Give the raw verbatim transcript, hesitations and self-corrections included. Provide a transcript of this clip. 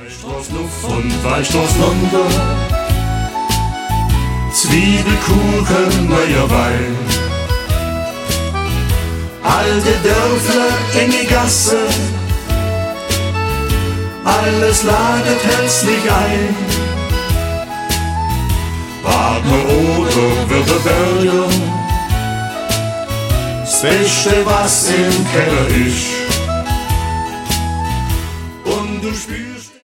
Weichstraßluft und Weichstraßlunder, Zwiebelkuchen, neuer Wein. Alte Dörfler, enge Gasse, alles ladet herzlich ein. Partner oder Württemberger, das Beste, was im Keller ist. Und du spürst